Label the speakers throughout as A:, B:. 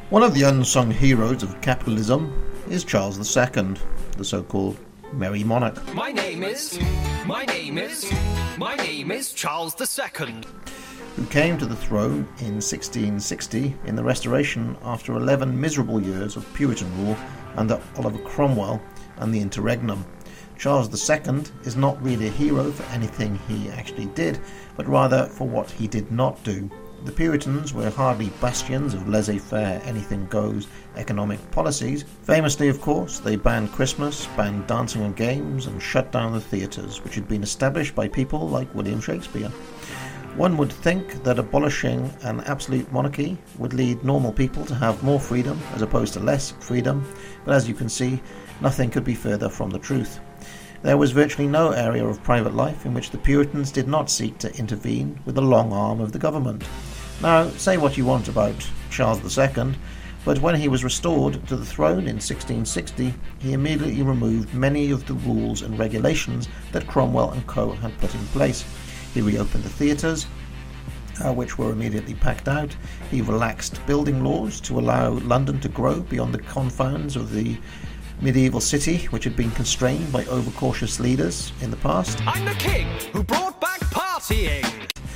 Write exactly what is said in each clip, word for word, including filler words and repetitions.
A: One of the unsung heroes of capitalism is Charles the Second, the so-called Merry Monarch.
B: My name is, my name is, my name is Charles the Second,
A: who came to the throne in sixteen sixty in the Restoration after eleven miserable years of Puritan rule under Oliver Cromwell and the Interregnum. Charles the Second is not really a hero for anything he actually did, but rather for what he did not do. The Puritans were hardly bastions of laissez-faire, anything-goes economic policies. Famously, of course, they banned Christmas, banned dancing and games, and shut down the theatres, which had been established by people like William Shakespeare. One would think that abolishing an absolute monarchy would lead normal people to have more freedom as opposed to less freedom, but as you can see, nothing could be further from the truth. There was virtually no area of private life in which the Puritans did not seek to intervene with the long arm of the government. Now, say what you want about Charles the Second, but when he was restored to the throne in sixteen sixty, he immediately removed many of the rules and regulations that Cromwell and co. had put in place. He reopened the theatres, uh, which were immediately packed out. He relaxed building laws to allow London to grow beyond the confines of the medieval city, which had been constrained by overcautious leaders in the past.
B: I'm the king who brought back partying.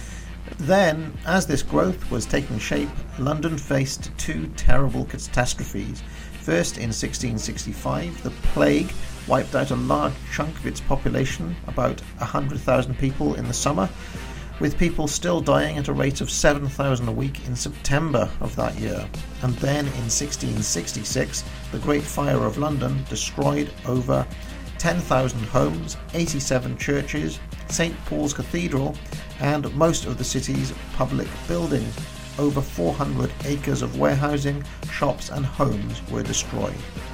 A: Then, as this growth was taking shape, London faced two terrible catastrophes. First, in sixteen sixty-five, the plague wiped out a large chunk of its population, about one hundred thousand people in the summer, with people still dying at a rate of seven thousand a week in September of that year. And then in sixteen sixty-six, the Great Fire of London destroyed over ten thousand homes, eighty-seven churches, Saint Paul's Cathedral, and most of the city's public buildings. Over four hundred acres of warehousing, shops and homes were destroyed.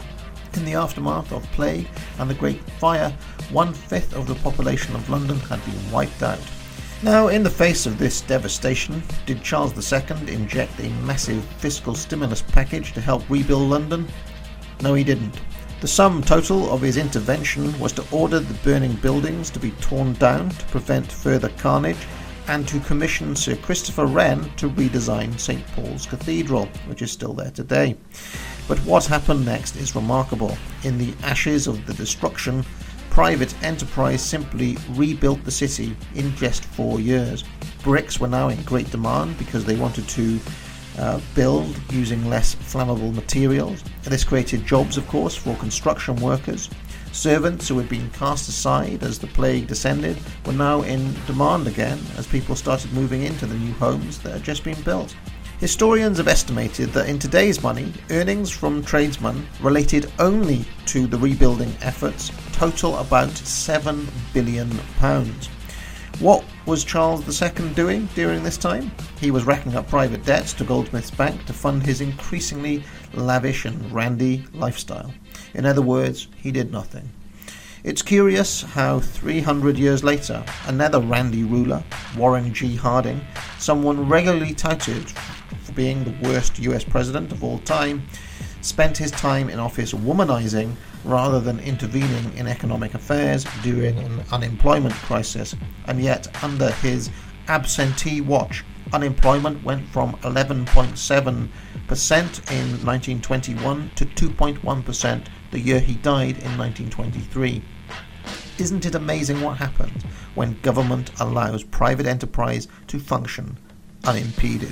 A: In the aftermath of plague and the Great Fire, one-fifth of the population of London had been wiped out. Now, in the face of this devastation, did Charles the Second inject a massive fiscal stimulus package to help rebuild London? No, he didn't. The sum total of his intervention was to order the burning buildings to be torn down to prevent further carnage, and to commission Sir Christopher Wren to redesign Saint Paul's Cathedral, which is still there today. But what happened next is remarkable. In the ashes of the destruction, private enterprise simply rebuilt the city in just four years. Bricks were now in great demand because they wanted to uh, build using less flammable materials. This created jobs, of course, for construction workers. Servants who had been cast aside as the plague descended were now in demand again as people started moving into the new homes that had just been built. Historians have estimated that in today's money, earnings from tradesmen related only to the rebuilding efforts total about seven billion pounds. What was Charles the Second doing during this time? He was racking up private debts to Goldsmiths Bank to fund his increasingly lavish and randy lifestyle. In other words, he did nothing. It's curious how three hundred years later, another randy ruler, Warren G. Harding, someone regularly touted for being the worst U S president of all time, spent his time in office womanizing rather than intervening in economic affairs during an unemployment crisis. And yet, under his absentee watch, unemployment went from eleven point seven percent in nineteen twenty-one to two point one percent the year he died in nineteen twenty-three. Isn't it amazing what happens when government allows private enterprise to function unimpeded?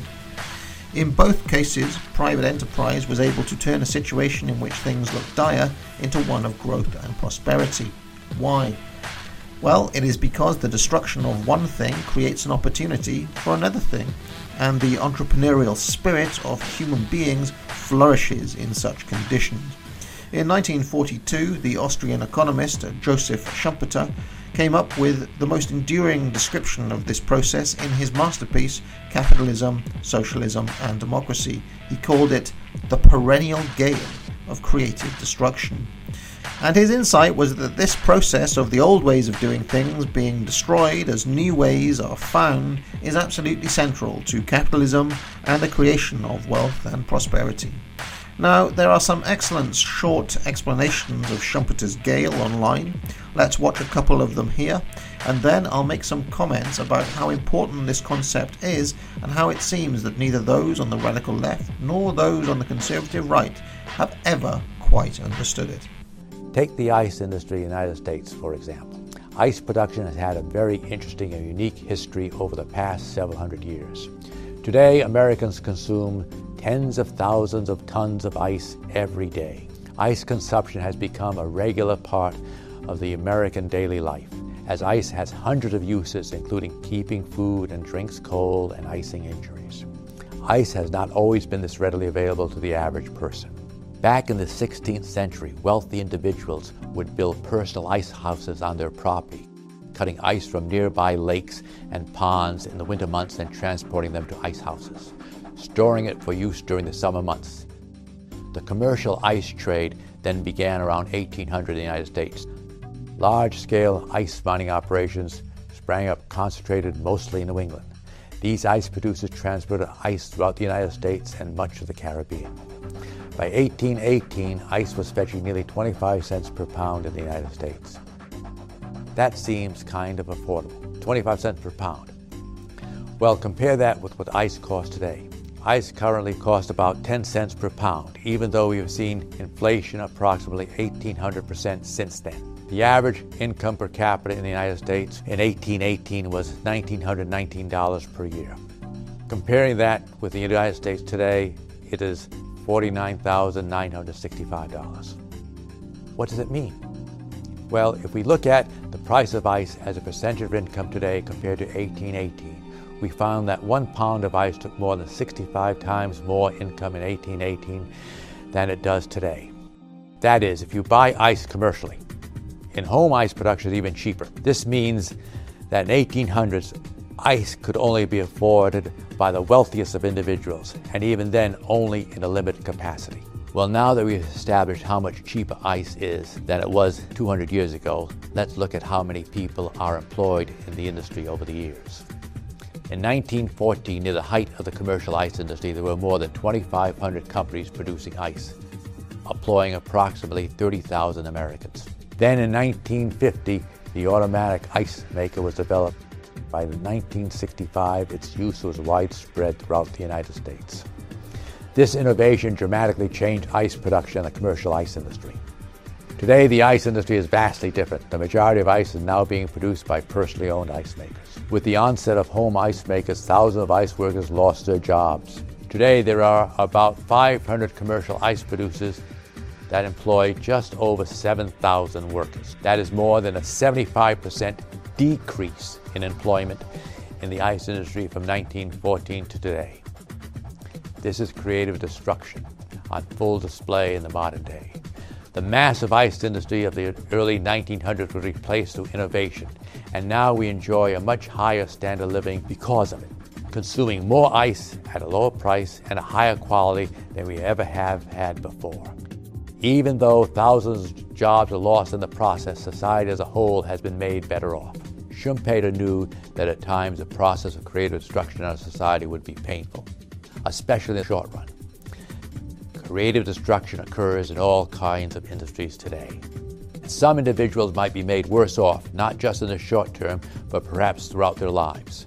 A: In both cases, private enterprise was able to turn a situation in which things looked dire into one of growth and prosperity. Why? Well, it is because the destruction of one thing creates an opportunity for another thing, and the entrepreneurial spirit of human beings flourishes in such conditions. In nineteen forty-two, the Austrian economist Joseph Schumpeter came up with the most enduring description of this process in his masterpiece, Capitalism, Socialism and Democracy. He called it the perennial game of creative destruction. And his insight was that this process of the old ways of doing things being destroyed as new ways are found is absolutely central to capitalism and the creation of wealth and prosperity. Now, there are some excellent short explanations of Schumpeter's Gale online. Let's watch a couple of them here, and then I'll make some comments about how important this concept is and how it seems that neither those on the radical left nor those on the conservative right have ever quite understood it.
C: Take the ice industry in the United States, for example. Ice production has had a very interesting and unique history over the past several hundred years. Today, Americans consume tens of thousands of tons of ice every day. Ice consumption has become a regular part of the American daily life, as ice has hundreds of uses, including keeping food and drinks cold and icing injuries. Ice has not always been this readily available to the average person. Back in the sixteenth century, wealthy individuals would build personal ice houses on their property, cutting ice from nearby lakes and ponds in the winter months and transporting them to ice houses, storing it for use during the summer months. The commercial ice trade then began around eighteen hundred in the United States. Large-scale ice mining operations sprang up, concentrated mostly in New England. These ice producers transported ice throughout the United States and much of the Caribbean. By eighteen eighteen, ice was fetching nearly twenty-five cents per pound in the United States. That seems kind of affordable, twenty-five cents per pound. Well, compare that with what ice costs today. Ice currently costs about ten cents per pound, even though we have seen inflation approximately eighteen hundred percent since then. The average income per capita in the United States in eighteen eighteen was one thousand nine hundred nineteen dollars per year. Comparing that with the United States today, it is forty-nine thousand nine hundred sixty-five dollars. What does it mean? Well, if we look at the price of ice as a percentage of income today compared to eighteen eighteen, we found that one pound of ice took more than sixty-five times more income in eighteen eighteen than it does today. That is, if you buy ice commercially. In-home ice production is even cheaper. This means that in eighteen hundreds, ice could only be afforded by the wealthiest of individuals, and even then only in a limited capacity. Well, now that we've established how much cheaper ice is than it was two hundred years ago, let's look at how many people are employed in the industry over the years. In nineteen fourteen, near the height of the commercial ice industry, there were more than twenty-five hundred companies producing ice, employing approximately thirty thousand Americans. Then in nineteen fifty, the automatic ice maker was developed. By nineteen sixty-five, its use was widespread throughout the United States. This innovation dramatically changed ice production in the commercial ice industry. Today, the ice industry is vastly different. The majority of ice is now being produced by personally owned ice makers. With the onset of home ice makers, thousands of ice workers lost their jobs. Today, there are about five hundred commercial ice producers that employ just over seven thousand workers. That is more than a seventy-five percent decrease in employment in the ice industry from nineteen fourteen to today. This is creative destruction on full display in the modern day. The massive ice industry of the early nineteen hundreds was replaced through innovation, and now we enjoy a much higher standard of living because of it, consuming more ice at a lower price and a higher quality than we ever have had before. Even though thousands of jobs are lost in the process, society as a whole has been made better off. Schumpeter knew that at times the process of creative destruction in our society would be painful, especially in the short run. Creative destruction occurs in all kinds of industries today. Some individuals might be made worse off, not just in the short term, but perhaps throughout their lives.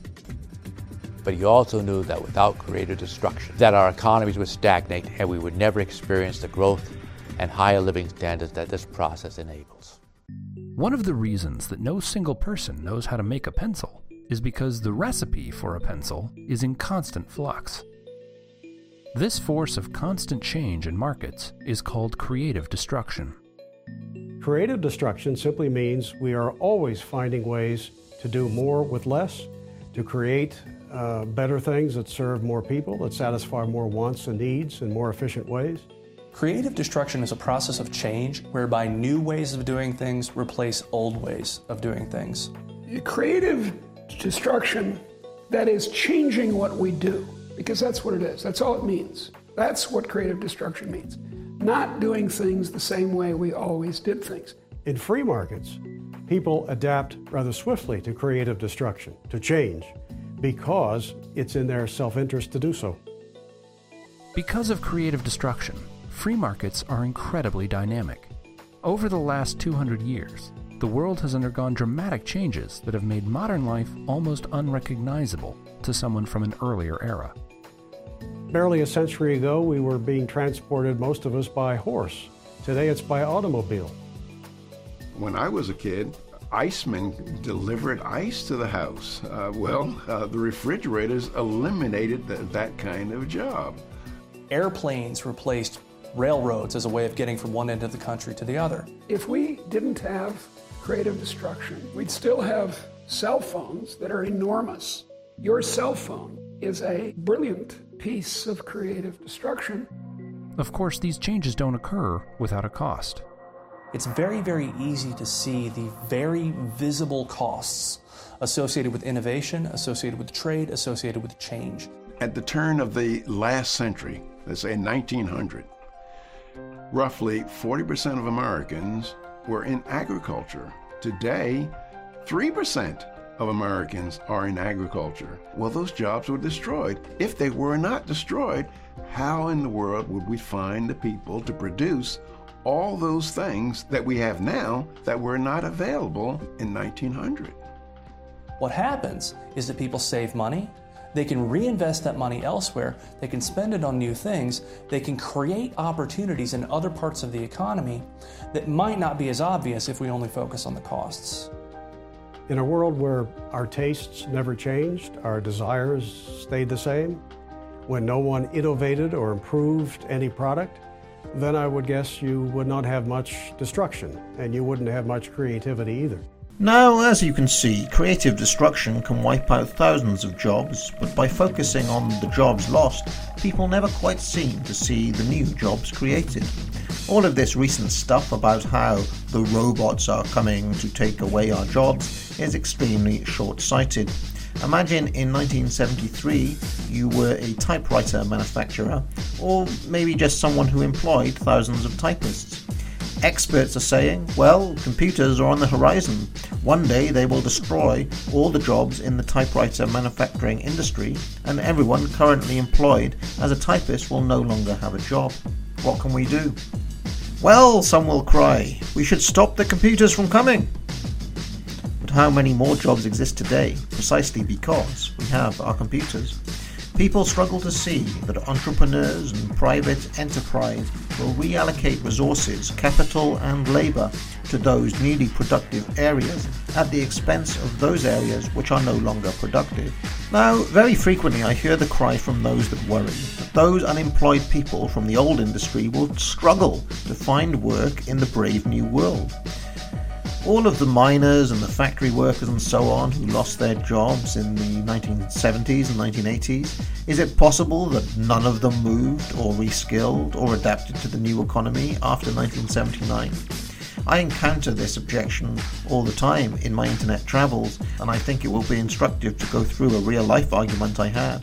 C: But he also knew that without creative destruction, that our economies would stagnate and we would never experience the growth and higher living standards that this process enables.
D: One of the reasons that no single person knows how to make a pencil is because the recipe for a pencil is in constant flux. This force of constant change in markets is called creative destruction.
E: Creative destruction simply means we are always finding ways to do more with less, to create uh, better things that serve more people, that satisfy more wants and needs in more efficient ways.
F: Creative destruction is a process of change whereby new ways of doing things replace old ways of doing things.
G: Creative destruction, that is changing what we do, because that's what it is. That's all it means. That's what creative destruction means. Not doing things the same way we always did things.
E: In free markets, people adapt rather swiftly to creative destruction, to change, because it's in their self-interest to do so.
D: Because of creative destruction, free markets are incredibly dynamic. Over the last two hundred years, the world has undergone dramatic changes that have made modern life almost unrecognizable to someone from an earlier era.
E: Barely a century ago, we were being transported, most of us, by horse. Today it's by automobile.
H: When I was a kid, icemen delivered ice to the house. Uh, well, uh, the refrigerators eliminated th- that kind of job.
F: Airplanes replaced railroads as a way of getting from one end of the country to the other.
G: If we didn't have creative destruction, we'd still have cell phones that are enormous. Your cell phone is a brilliant piece of creative destruction.
D: Of course, these changes don't occur without a cost.
F: It's very, very easy to see the very visible costs associated with innovation, associated with trade, associated with change.
H: At the turn of the last century, let's say nineteen hundred, roughly forty percent of Americans were in agriculture. Today, three percent of Americans are in agriculture. Well, those jobs were destroyed. If they were not destroyed, how in the world would we find the people to produce all those things that we have now that were not available in nineteen hundred?
F: What happens is that people save money, they can reinvest that money elsewhere, they can spend it on new things, they can create opportunities in other parts of the economy that might not be as obvious if we only focus on the costs.
E: In a world where our tastes never changed, our desires stayed the same, when no one innovated or improved any product, then I would guess you would not have much destruction, and you wouldn't have much creativity either.
A: Now, as you can see, creative destruction can wipe out thousands of jobs, but by focusing on the jobs lost, people never quite seem to see the new jobs created. All of this recent stuff about how the robots are coming to take away our jobs is extremely short-sighted. Imagine in nineteen seventy-three you were a typewriter manufacturer, or maybe just someone who employed thousands of typists. Experts are saying, well, computers are on the horizon. One day they will destroy all the jobs in the typewriter manufacturing industry, and everyone currently employed as a typist will no longer have a job. What can we do? Well, some will cry, we should stop the computers from coming. But how many more jobs exist today, precisely because we have our computers? People struggle to see that entrepreneurs and private enterprise will reallocate resources, capital and labour to those newly productive areas at the expense of those areas which are no longer productive. Now, very frequently I hear the cry from those that worry that those unemployed people from the old industry will struggle to find work in the brave new world. All of the miners and the factory workers and so on who lost their jobs in the nineteen seventies and nineteen eighties, is it possible that none of them moved or reskilled or adapted to the new economy after nineteen seventy-nine? I encounter this objection all the time in my internet travels, and I think it will be instructive to go through a real-life argument I had.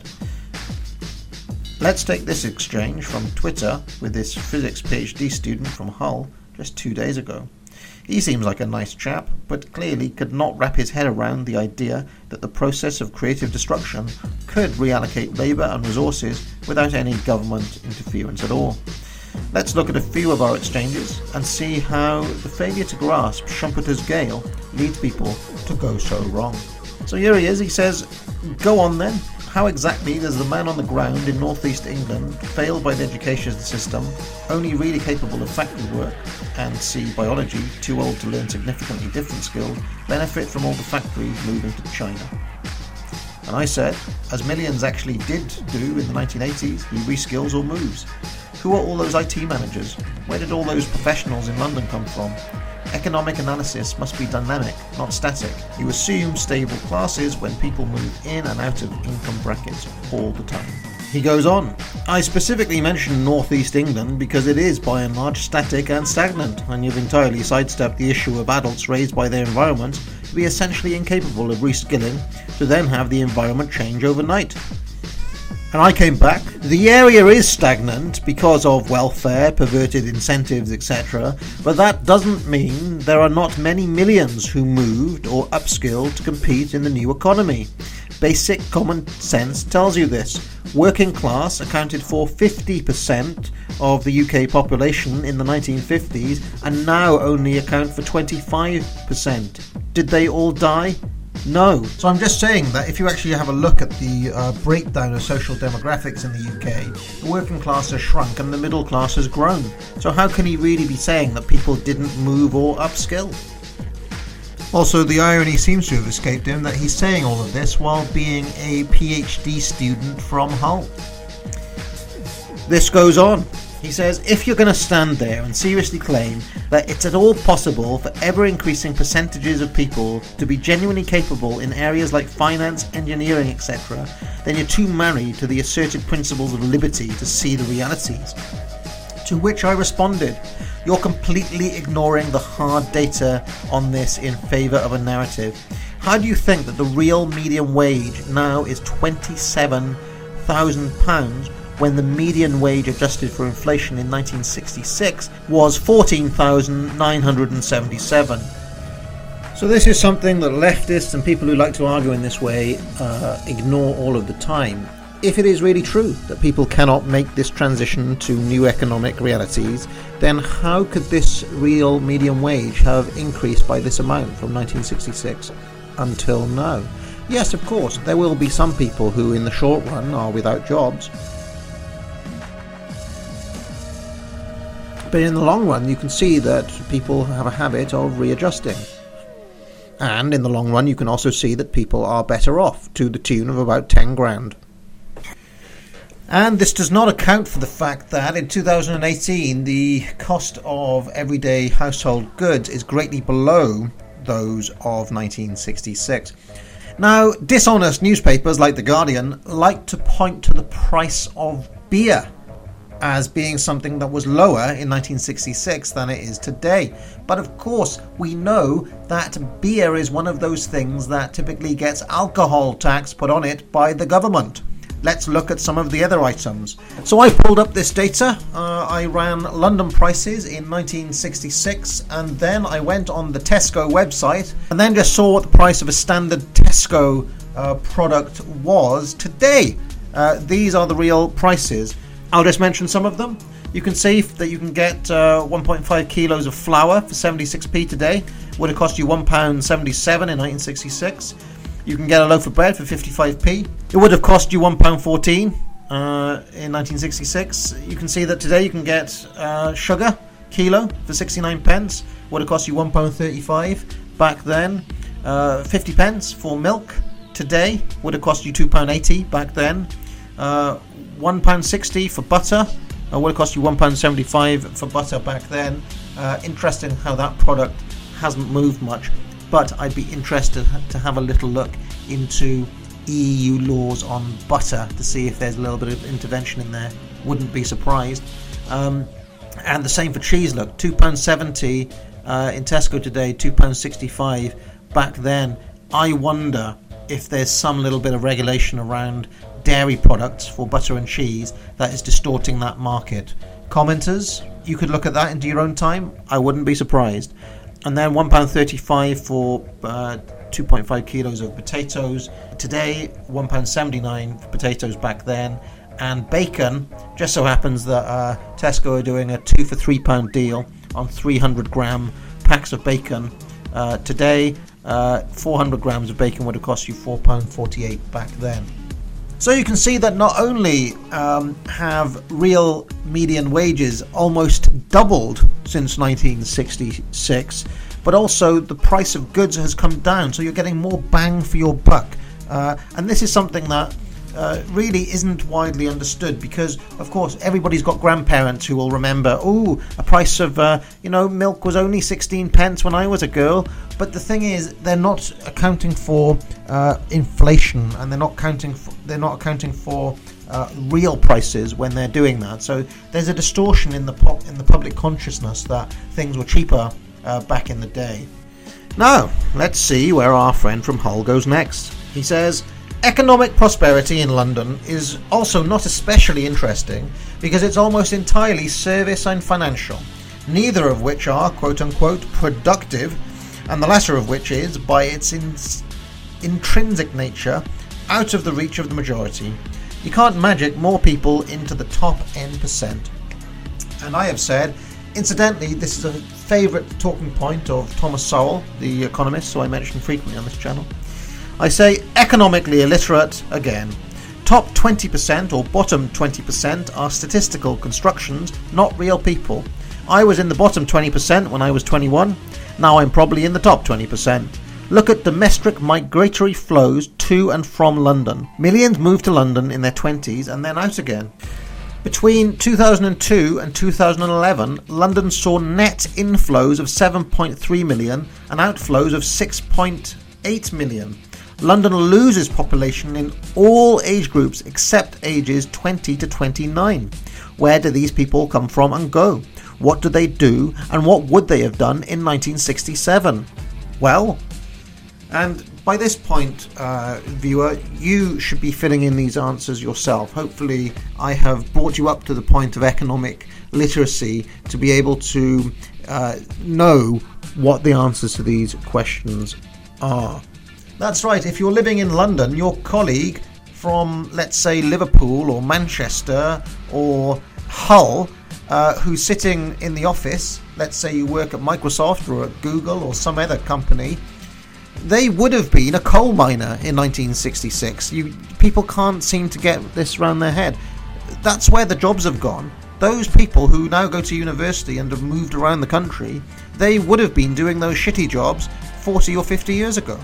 A: Let's take this exchange from Twitter with this physics PhD student from Hull just two days ago. He seems like a nice chap, but clearly could not wrap his head around the idea that the process of creative destruction could reallocate labour and resources without any government interference at all. Let's look at a few of our exchanges and see how the failure to grasp Schumpeter's Gale leads people to go so wrong. So here he is, he says, go on then. How exactly does the man on the ground in northeast England, failed by the education system, only really capable of factory work, and see biology, too old to learn significantly different skills, benefit from all the factories moving to China? And I said, as millions actually did do in the nineteen eighties, he reskills or moves. Who are all those I T managers? Where did all those professionals in London come from? Economic analysis must be dynamic, not static. You assume stable classes when people move in and out of income brackets all the time. He goes on, I specifically mentioned northeast England because it is by and large static and stagnant, and you've entirely sidestepped the issue of adults raised by their environment to be essentially incapable of reskilling to then have the environment change overnight. And I came back, the area is stagnant because of welfare, perverted incentives, et cetera, but that doesn't mean there are not many millions who moved or upskilled to compete in the new economy. Basic common sense tells you this. Working class accounted for fifty percent of the U K population in the nineteen fifties and now only account for twenty-five percent. Did they all die? No. So I'm just saying that if you actually have a look at the uh, breakdown of social demographics in the U K, the working class has shrunk and the middle class has grown. So how can he really be saying that people didn't move or upskill? Also, the irony seems to have escaped him that he's saying all of this while being a PhD student from Hull. This goes on. He says, if you're going to stand there and seriously claim that it's at all possible for ever-increasing percentages of people to be genuinely capable in areas like finance, engineering, et cetera, then you're too married to the asserted principles of liberty to see the realities. To which I responded, you're completely ignoring the hard data on this in favour of a narrative. How do you think that the real median wage now is twenty-seven thousand pounds when the median wage adjusted for inflation in nineteen sixty-six was fourteen thousand nine hundred seventy-seven? So this is something that leftists and people who like to argue in this way uh, ignore all of the time. If it is really true that people cannot make this transition to new economic realities, then how could this real median wage have increased by this amount from nineteen sixty-six until now? Yes, of course, there will be some people who in the short run are without jobs. But in the long run, you can see that people have a habit of readjusting. And in the long run, you can also see that people are better off, to the tune of about ten grand. And this does not account for the fact that in two thousand eighteen, the cost of everyday household goods is greatly below those of nineteen sixty-six. Now, dishonest newspapers like The Guardian like to point to the price of beer as being something that was lower in nineteen sixty-six than it is today. But of course, we know that beer is one of those things that typically gets alcohol tax put on it by the government. Let's look at some of the other items. So I pulled up this data. Uh, I ran London prices in nineteen sixty-six, and then I went on the Tesco website and then just saw what the price of a standard Tesco uh, product was today. Uh, these are the real prices. I'll just mention some of them. You can see that you can get uh, one point five kilos of flour for seventy-six p today. Would have cost you one pound seventy-seven in nineteen sixty-six. You can get a loaf of bread for fifty-five p. It would have cost you one pound fourteen uh, in nineteen sixty-six. You can see that today you can get uh, sugar kilo for sixty-nine pence. Would have cost you one pound thirty-five back then. Uh, fifty pence for milk today would have cost you two pounds eighty back then. Uh, one pound sixty for butter uh, would have cost you one pound seventy-five for butter back then. Uh, interesting how that product hasn't moved much. But I'd be interested to have a little look into E U laws on butter to see if there's a little bit of intervention in there. Wouldn't be surprised. Um, and the same for cheese. Look, two pounds seventy uh, in Tesco today, two pounds sixty-five back then. I wonder if there's some little bit of regulation around dairy products for butter and cheese that is distorting that market. Commenters, you could look at that into your own time. I wouldn't be surprised. And then one pound thirty-five for uh, two point five kilos of potatoes. Today, one pound seventy-nine for potatoes back then. And bacon, just so happens that uh, Tesco are doing a two for three pound deal on three hundred gram packs of bacon. Uh, today, uh, four hundred grams of bacon would have cost you four pounds forty-eight back then. So you can see that not only um, have real median wages almost doubled since nineteen sixty-six, but also the price of goods has come down, so you're getting more bang for your buck. Uh, and this is something that uh, really isn't widely understood because, of course, everybody's got grandparents who will remember, oh, a price of, uh, you know, milk was only sixteen pence when I was a girl. But the thing is, they're not accounting for uh, inflation, and they're not counting. For, they're not accounting for uh, real prices when they're doing that. So there's a distortion in the pop, in the public consciousness that things were cheaper uh, back in the day. Now let's see where our friend from Hull goes next. He says, economic prosperity in London is also not especially interesting because it's almost entirely service and financial, neither of which are quote-unquote productive, and the latter of which is, by its in- intrinsic nature, out of the reach of the majority. You can't magic more people into the top N percent. And I have said, incidentally, this is a favourite talking point of Thomas Sowell, the economist, who I mention frequently on this channel. I say economically illiterate again. Top twenty percent or bottom twenty percent are statistical constructions, not real people. I was in the bottom twenty percent when I was twenty-one. Now I'm probably in the top twenty percent. Look at domestic migratory flows to and from London. Millions moved to London in their twenties and then out again. Between two thousand two and two thousand eleven, London saw net inflows of seven point three million and outflows of six point eight million. London loses population in all age groups except ages twenty to twenty-nine. Where do these people come from and go? What do they do, and what would they have done in nineteen sixty-seven? Well, and by this point, uh, viewer, you should be filling in these answers yourself. Hopefully, I have brought you up to the point of economic literacy to be able to uh, know what the answers to these questions are. That's right, if you're living in London, your colleague from, let's say, Liverpool or Manchester or Hull, uh, who's sitting in the office, let's say you work at Microsoft or at Google or some other company, they would have been a coal miner in nineteen sixty-six. You, people can't seem to get this around their head. That's where the jobs have gone. Those people who now go to university and have moved around the country, they would have been doing those shitty jobs forty or fifty years ago.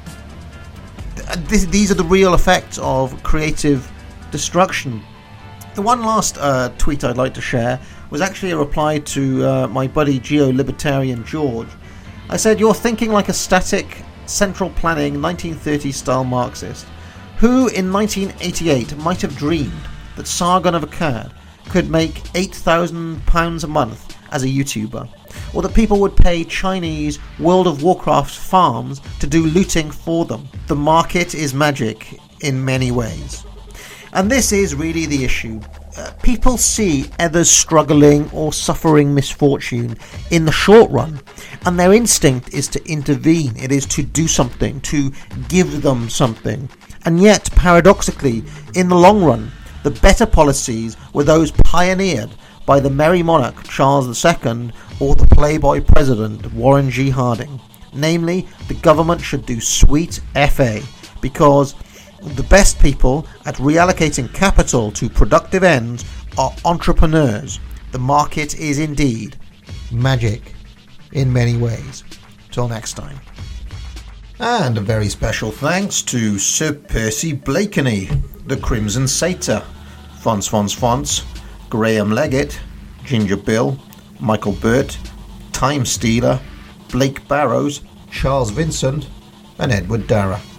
A: This, these are the real effects of creative destruction. The one last uh, tweet I'd like to share was actually a reply to uh, my buddy Geo-Libertarian George. I said, "You're thinking like a static, central planning nineteen thirties style Marxist, who in nineteen eighty-eight might have dreamed that Sargon of Akkad could make eight thousand pounds a month as a YouTuber, or that people would pay Chinese World of Warcraft farms to do looting for them. The market is magic in many ways." And this is really the issue. Uh, people see others struggling or suffering misfortune in the short run, and their instinct is to intervene. It is to do something, to give them something. And yet, paradoxically, in the long run, the better policies were those pioneered by the Merry Monarch Charles the Second or the Playboy President Warren G. Harding. Namely, the government should do sweet F A, because the best people at reallocating capital to productive ends are entrepreneurs. The market is indeed magic in many ways. Till next time. And a very special thanks to Sir Percy Blakeney, the Crimson Satyr, Fonts Fonts Fonts, Graham Leggett, Ginger Bill, Michael Burt, Time Stealer, Blake Barrows, Charles Vincent, and Edward Darragh.